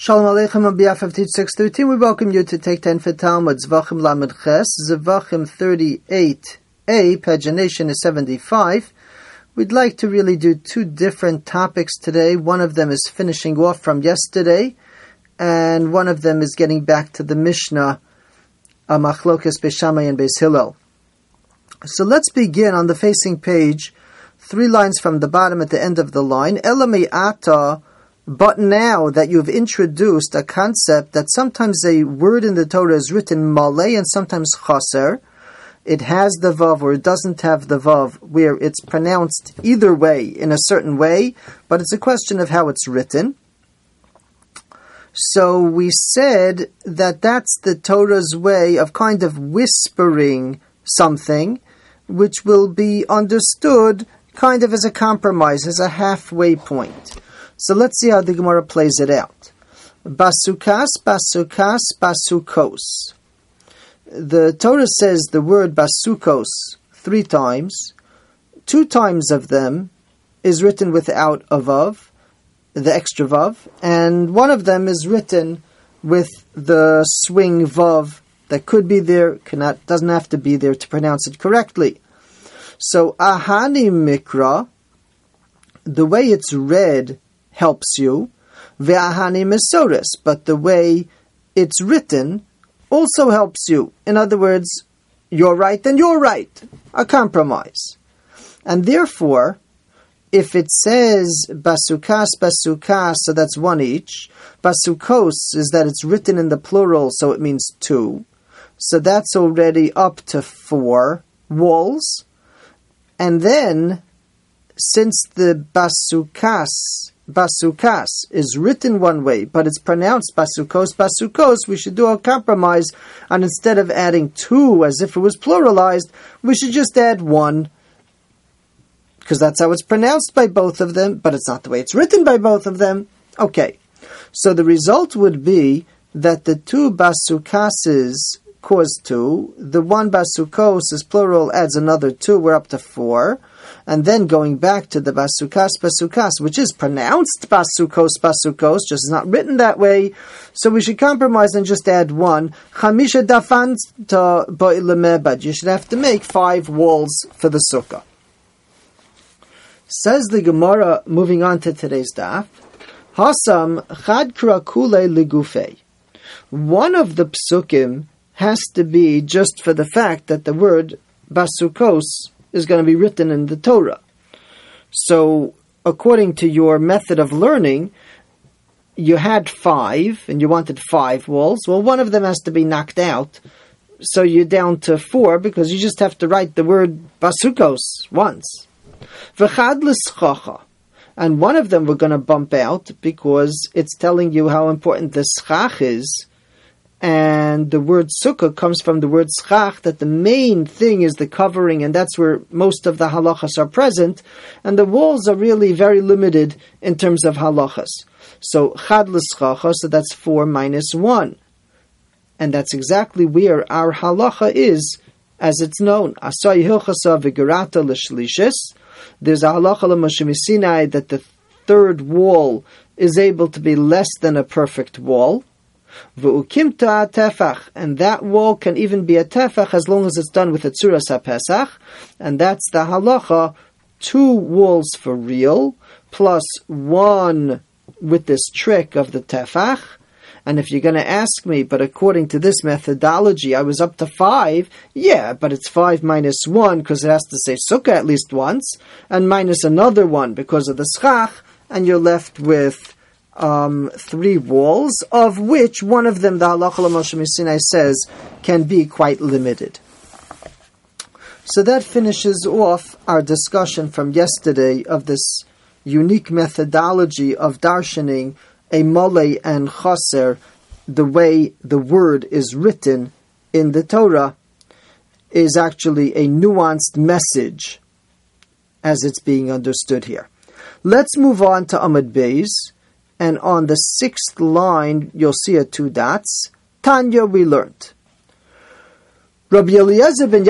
Shalom Aleichem on behalf of Teach 613. We welcome you to Take 10 for Talmud, Zvachim Lamed Ches, Zvachim 38a, pagination is 75. We'd like to really do two different topics today. One of them is finishing off from yesterday, and one of them is getting back to the Mishnah, Machlokas Beis Shammai and Beis Hillel. So let's begin on the facing page, 3 lines from the bottom at the end of the line. Ela me'ata. But now that you've introduced a concept that sometimes a word in the Torah is written malei and sometimes chaser, it has the vav or it doesn't have the vav, where it's pronounced either way in a certain way, but it's a question of how it's written. So we said that that's the Torah's way of kind of whispering something, which will be understood kind of as a compromise, as a halfway point. So let's see how the Gemara plays it out. Basukas, basukas, basukos. The Torah says the word basukos 3 times. 2 times of them is written without a vav, the extra vav, and 1 of them is written with the swing vav that could be there, doesn't have to be there to pronounce it correctly. So ahani mikra, the way it's read helps you, ve'ahani mesoris, but the way it's written also helps you. In other words, you're right, then you're right. A compromise. And therefore, if it says basukas, basukas, so that's 1 each. Basukos is that it's written in the plural, so it means 2. So that's already up to 4 walls. And then, since the basukas is written one way, but it's pronounced basukos, we should do a compromise, and instead of adding 2 as if it was pluralized, we should just add 1, because that's how it's pronounced by both of them, but it's not the way it's written by both of them. Okay, so the result would be that the 2 basukases cause 2, the 1 basukos is plural, adds another 2, we're up to 4. And then going back to the basukas, which is pronounced basukos, just is not written that way. So we should compromise and just add 1. Chamisha dafanta ba'ilamebad. You should have to make 5 walls for the sukkah. Says the Gemara, moving on to today's daf. Hasam chad krakule ligufei. One of the psukim has to be just for the fact that the word basukos is going to be written in the Torah. So, according to your method of learning, you had 5, and you wanted 5 walls. Well, one of them has to be knocked out, so you're down to 4, because you just have to write the word basukos once. V'chad l'schacha. And one of them we're going to bump out, because it's telling you how important the schach is. And the word sukkah comes from the word schach, that the main thing is the covering, and that's where most of the halachas are present. And the walls are really very limited in terms of halachas. So, chad l'schacha, so that's 4 minus 1. And that's exactly where our halacha is, as it's known. Asay hilchasa v'gerata l'shlishis. There's a halacha l'Moshe Sinai that the 3rd wall is able to be less than a perfect wall. V'ukimta tefach, and that wall can even be a tefach as long as it's done with a tzuras haPesach, and that's the halacha, 2 walls for real, plus 1 with this trick of the tefach. And if you're going to ask me, but according to this methodology, I was up to 5, yeah, but it's 5 minus 1, because it has to say sukkah at least once, and minus another 1 because of the schach, and you're left with 3 walls, of which one of them, the Halacha l'Moshe Sinai says, can be quite limited. So that finishes off our discussion from yesterday of this unique methodology of darshaning a malei and chaser, the way the word is written in the Torah is actually a nuanced message as it's being understood here. Let's move on to Amud Beis. And on the 6th line, you'll see 2 dots. Tanya, we learned. Rabbi Eliezer ben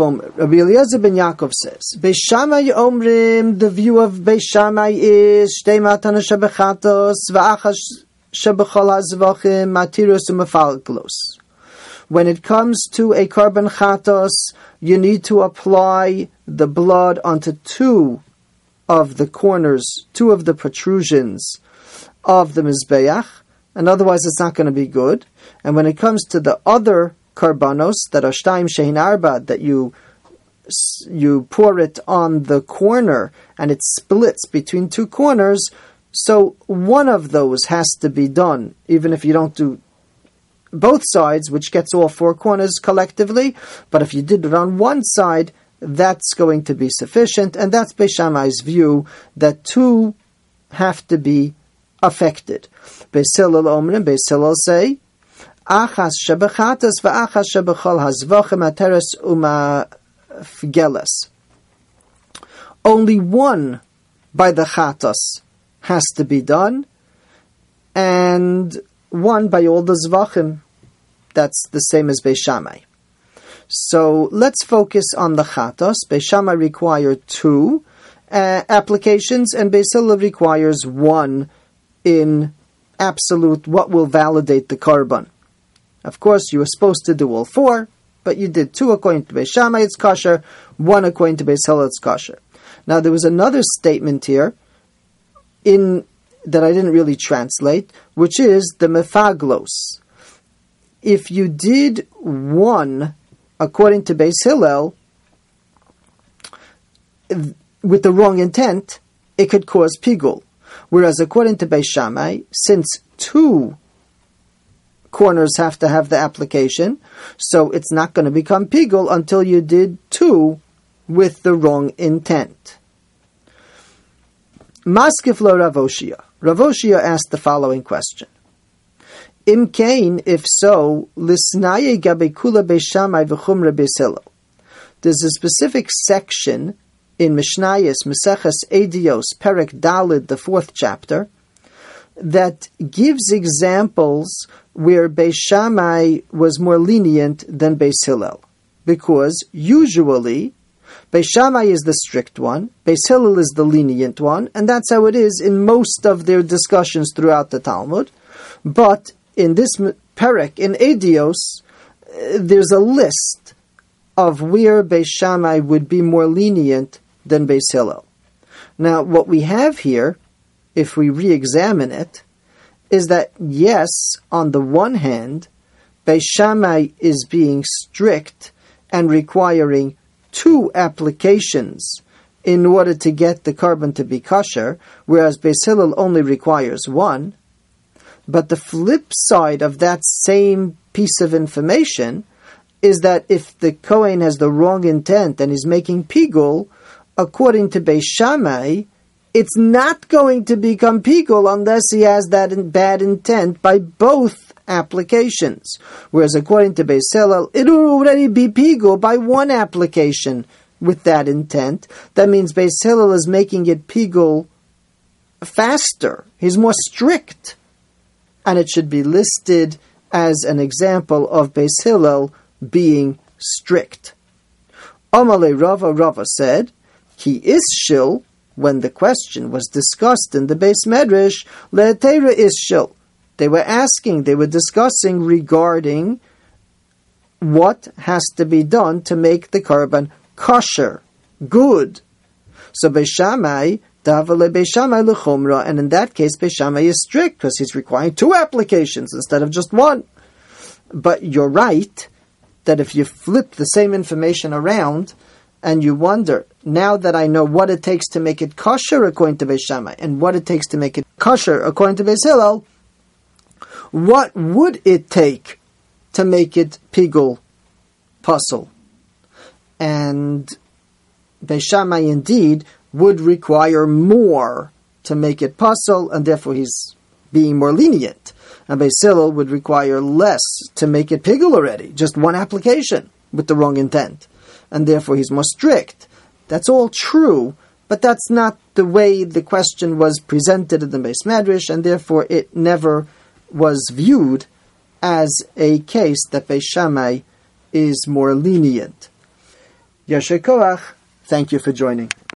Yaakov says, Beis Shammai omrim, the view of Beis Shammai is, Shtei matana shebechatos, v'achas shebechol hazvachim matirus umefalglos. When it comes to a korban chatos, you need to apply the blood onto two of the corners, two of the protrusions of the mizbeach, and otherwise it's not going to be good. And when it comes to the other korbanos that are shtaim shehin arba, that you pour it on the corner and it splits between two corners, so one of those has to be done, even if you don't do both sides, which gets all four corners collectively. But if you did it on one side, that's going to be sufficient, and that's Beis Shammai's view, that two have to be affected. Beis Hillel omrim, Beis Hillel say, achas shebechatas va'achas shebechol hazvachim ateres umafgeles. Only one by the chatos has to be done, and one by all the zvachim. That's the same as Beis Shammai. So let's focus on the chatos. Beis Shammai required two applications, and Beis Hillel requires one in absolute, what will validate the korban. Of course, you were supposed to do all four, but you did two according to Beis Shammai, it's kosher, one according to Beis Hillel, it's kosher. Now, there was another statement here that I didn't really translate, which is the mefaglos. If you did one according to Beis Hillel with the wrong intent, it could cause pigul. Whereas according to Beis Shammai, since two corners have to have the application, so it's not going to become pigul until you did two with the wrong intent. Maskif lo Rav Oshia. Rav Oshia asked the following question. Im kain, if so, lisnaye gabe kula Beis Shammai v'chumra Beis Hillel. There's a specific section in Mishnayos, Meseches Edios, Perek Dalid, the 4th chapter, that gives examples where Beis Shammai was more lenient than Beis Hillel. Because usually, Beis Shammai is the strict one, Beis Hillel is the lenient one, and that's how it is in most of their discussions throughout the Talmud. But in this Perek, in Edios, there's a list of where Beis Shammai would be more lenient than Beis Hillel. Now, what we have here, if we re-examine it, is that yes, on the one hand, Beis Shammai is being strict and requiring two applications in order to get the korban to be kosher, whereas Beis Hillel only requires one. But the flip side of that same piece of information is that if the Kohen has the wrong intent and is making pigul, according to Beis Shammai, it's not going to become pigul unless he has that bad intent by both applications. Whereas according to Beis Hillel, it will already be pigul by one application with that intent. That means Beis Hillel is making it pigul faster. He's more strict. And it should be listed as an example of Beis Hillel being strict. Amalei Rava said, Ki Ischil, when the question was discussed in the Beis Medrash, Le'atera Ischil. They were discussing regarding what has to be done to make the korban kosher, good. So Beis Shammai, Beis Shammai l'chumra, and in that case Beis Shammai is strict because he's requiring two applications instead of just one. But you're right that if you flip the same information around and you wonder, now that I know what it takes to make it kosher according to Beis Shammai and what it takes to make it kosher according to Beis Hillel, what would it take to make it pigul puzzle? And Beis Shammai indeed would require more to make it puzzle, and therefore he's being more lenient. And Beis Hillel would require less to make it pigul already, just one application with the wrong intent. And therefore he's more strict. That's all true, but that's not the way the question was presented in the Beis Medrash, and therefore it never was viewed as a case that Beis Shammai is more lenient. Yasher Koach, thank you for joining.